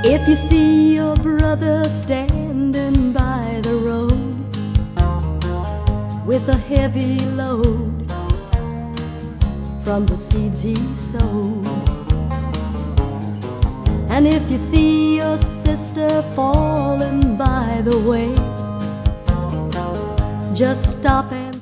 If you see your brother standing by the road with a heavy load from the seeds he sowed, and if you see your sister falling by the way, just stop and